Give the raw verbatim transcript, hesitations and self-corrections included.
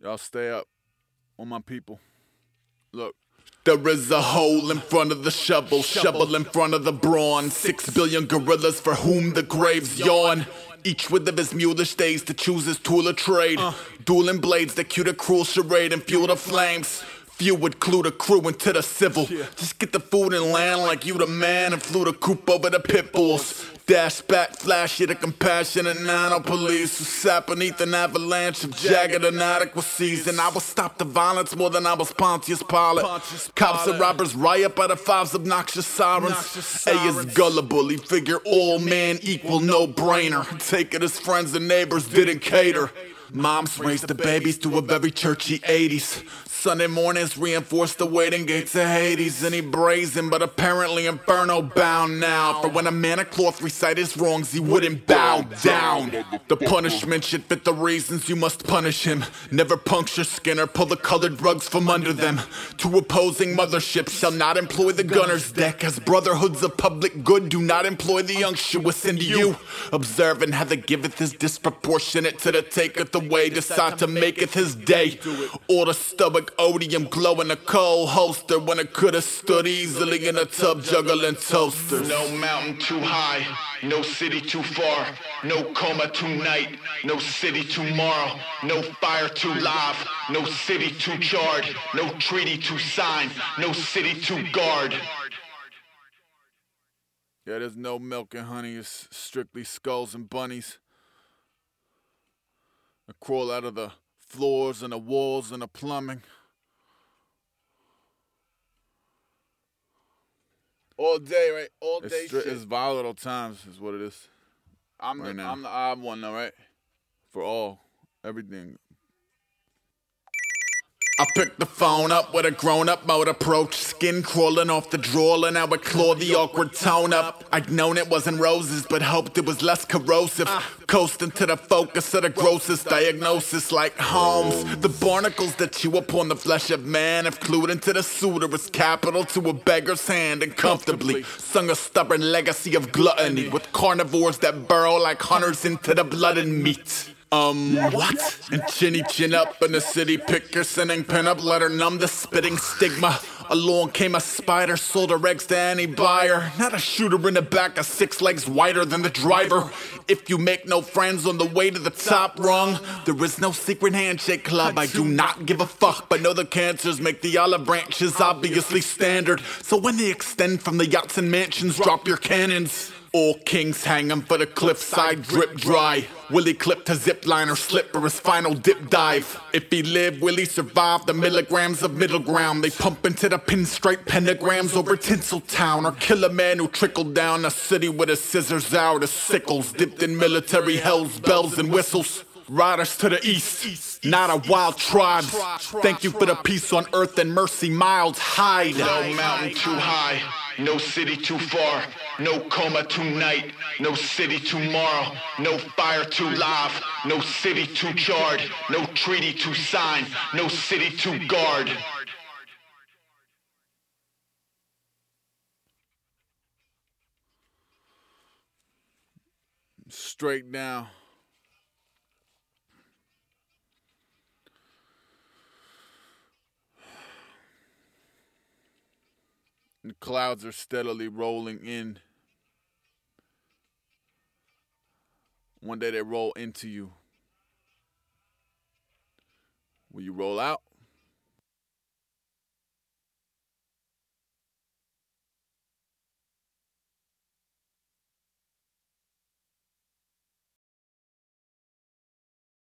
Y'all stay up on my people. Look. There is a hole in front of the shovel, shovel in front of the brawn. Six billion gorillas for whom the graves yawn. Each with of his mulish days to choose his tool of trade. Uh. Dueling blades that cue the cruel charade and fuel the flames. Few would clue the crew into the civil. Yeah. Just get the food and land like you the man and flew the coop over the pit bulls. Dash back, flash you the compassionate nano police who sat beneath an avalanche of jagged inadequacies. And I will stop the violence more than I was Pontius Pilate. Pontius Cops Pilate. And robbers riot by the five's obnoxious sirens. Obnoxious A is gullible, he figure all men equal no-brainer. Take it his friends and neighbors didn't cater. Moms raised the babies to a very churchy eighties. Sunday mornings reinforced the waiting gates of Hades. And he brazen, but apparently inferno bound now. For when a man of cloth recite his wrongs, he wouldn't bow down. The punishment should fit the reasons you must punish him. Never puncture skin or pull the colored rugs from under them. Two opposing motherships shall not employ the gunner's deck, as brotherhoods of public good do not employ the unctuous into you. Observing how the giveth is disproportionate to the taketh away, decide to maketh his day. Or the stoic odium glow in a cold holster when it could have stood easily in a tub juggling toasters. No mountain too high, no city too far, no coma tonight, no city tomorrow, no fire too live, no city too charred, no treaty to sign, no city to guard. Yeah, there's no milk and honey, it's strictly skulls and bunnies. I crawl out of the floors and the walls and the plumbing. All day, right? All day it's, shit. It's volatile times is what it is. I'm right the now. I'm the odd one though, right? For all. Everything. I picked the phone up with a grown-up mode approach. Skin crawling off the drawer and I would claw the awkward tone up. I'd known it wasn't roses, but hoped it was less corrosive. Coasting to the focus of the grossest diagnosis like Holmes. The barnacles that chew upon the flesh of man have clued into the suitor's capital to a beggar's hand and comfortably sung a stubborn legacy of gluttony with carnivores that burrow like hunters into the blood and meat. Um, what? And chinny chin up in the city picker, sending pen up, let her numb the spitting stigma. Along came a spider, sold her eggs to any buyer. Not a shooter in the back, a six legs wider than the driver. If you make no friends on the way to the top rung, there is no secret handshake club. I do not give a fuck, but know the cancers make the olive branches obviously standard. So when they extend from the yachts and mansions, drop your cannons. All kings hang 'em for the cliffside drip dry. Will he clip to zip line or slip for his final dip dive? If he live, will he survive the milligrams of middle ground? They pump into the pinstripe pentagrams over Tinseltown, or kill a man who trickled down the city with his scissors out of sickles, dipped in military hells, bells and whistles. Riders to the east, not a wild tribe. Thank you for the peace on earth and mercy mild hide. No mountain too high, no city too far, no coma tonight, no city tomorrow, no fire too live, no city too charred, no treaty to sign, no city to guard. Straight down. The clouds are steadily rolling in. One day they roll into you. Will you roll out?